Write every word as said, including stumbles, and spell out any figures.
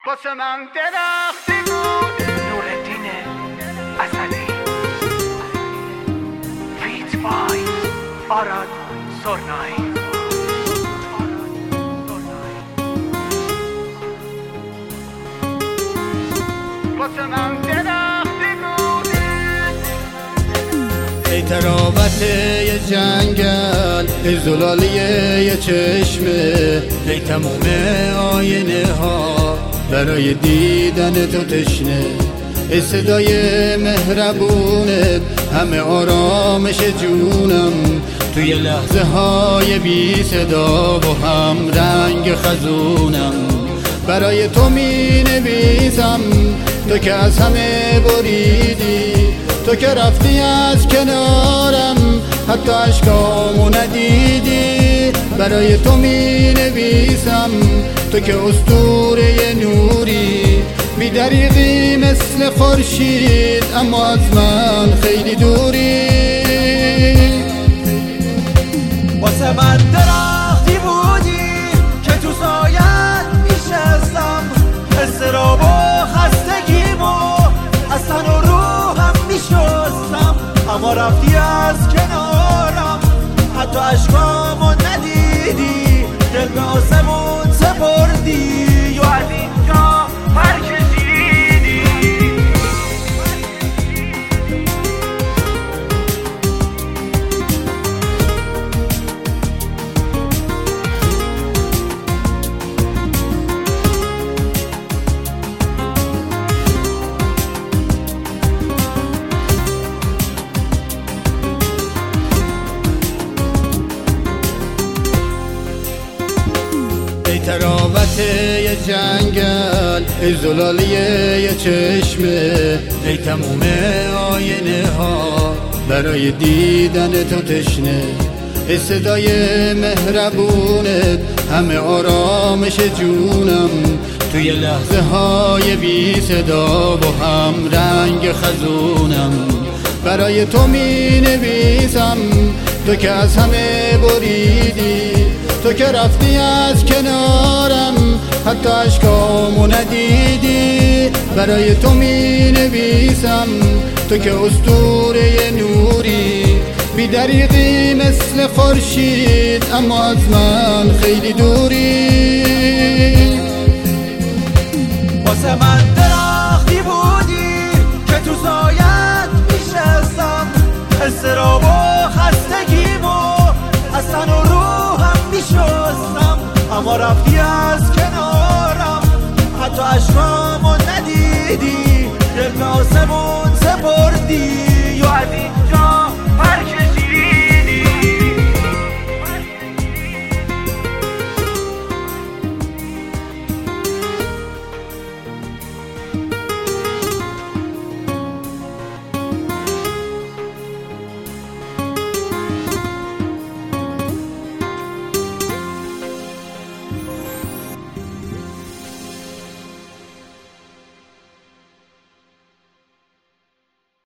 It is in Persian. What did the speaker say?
واسه من درختی بود نورالدین اصلی فیت بای آراد سرنایی. واسه من درختی بود ای تراوت یه جنگل، ای زلالی یه چشمه، ای تموم آینه ها برای دیدن تو تشنه، ای صدای مهربونت همه آرامش جونم، توی لحظه های بی صدا و هم رنگ خزونم. برای تو می نویسم تو که از همه بریدی، تو که رفتی از کنارم حتی عشقامو ندیدی. برای تو می نویسم تو که اسطوره نوری، بی دریغی مثل خورشید اما از من خیلی دوری. واسه من درختی بودی که تو سایت میشستم، استراب و خستگیمو از تن و روحم میشستم، اما رفتی از کنارم حتی عشقامو ندیدی، دل به آسمون سپردی و از اینجا برکشیدی. ای تراوت یه جنگل، ای زلالی یه چشمه، ای تموم آینه ها برای دیدن تو تشنه، ای صدای مهربونت همه آرامش جونم، توی لحظه های بی صدا و هم رنگ خزونم. برای تو می نویسم تو که از همه بریدی، تو که رفتی از کنارم حتی عشقامو ندیدی. برای تو می نویسم تو که اسطوره نوری، بی دریغی مثل خورشید اما از من خیلی دوری. واسه من درختی بودی که تو سایت میشستم، استراب و خستگیمو از تن و روحم میشستم، اما رفتی از کنارم حتی عشقامو ندیدی، دل به آسمون سپردی.